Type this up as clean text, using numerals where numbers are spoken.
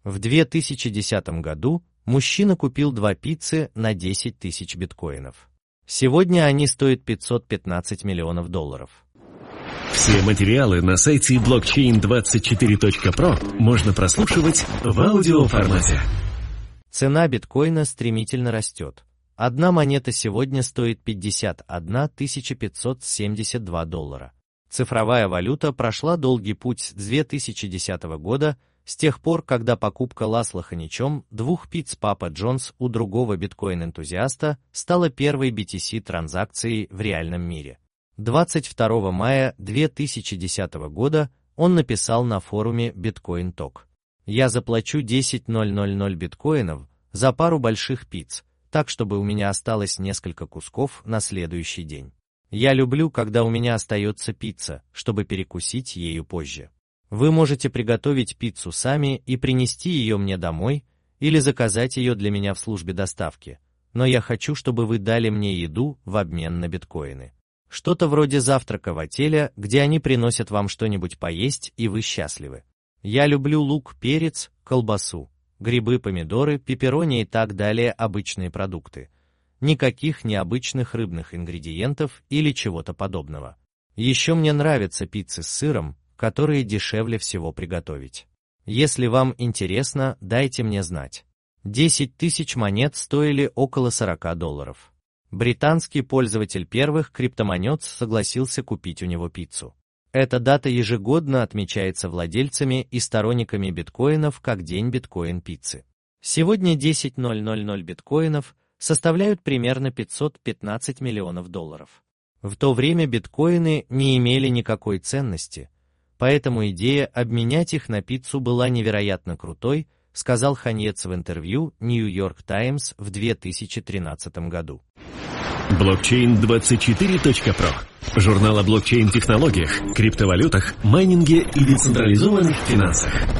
В 2010 году мужчина купил 2 пиццы на 10 тысяч биткоинов. Сегодня они стоят $515 миллионов. Все материалы на сайте blockchain24.pro можно прослушивать в аудиоформате. Цена биткоина стремительно растет. Одна монета сегодня стоит $51 572. Цифровая валюта прошла долгий путь с 2010 года, с тех пор, когда покупка Ласло Ханичем 2 пиц Папа Джонс у другого биткоин-энтузиаста стала первой BTC-транзакцией в реальном мире. 22 мая 2010 года он написал на форуме Bitcoin Talk: «Я заплачу 10 000 биткоинов за пару больших пиц, так чтобы у меня осталось несколько кусков на следующий день. Я люблю, когда у меня остается пицца, чтобы перекусить ею позже. Вы можете приготовить пиццу сами и принести ее мне домой, или заказать ее для меня в службе доставки, но я хочу, чтобы вы дали мне еду в обмен на биткоины. Что-то вроде завтрака в отеле, где они приносят вам что-нибудь поесть, и вы счастливы. Я люблю лук, перец, колбасу, грибы, помидоры, пепперони и так далее, обычные продукты. Никаких необычных рыбных ингредиентов или чего-то подобного. Еще мне нравятся пиццы с сыром, которые дешевле всего приготовить. Если вам интересно, дайте мне знать». 10 тысяч монет стоили около $40. Британский пользователь первых криптомонет согласился купить у него пиццу. Эта дата ежегодно отмечается владельцами и сторонниками биткоинов как День биткоин-пиццы. Сегодня 10 000 биткоинов составляют примерно $515 миллионов. В то время биткоины не имели никакой ценности, поэтому идея обменять их на пиццу была невероятно крутой, сказал Ханьец в интервью New York Times в 2013 году. Blockchain24.pro – журнал о блокчейн-технологиях, криптовалютах, майнинге и децентрализованных финансах.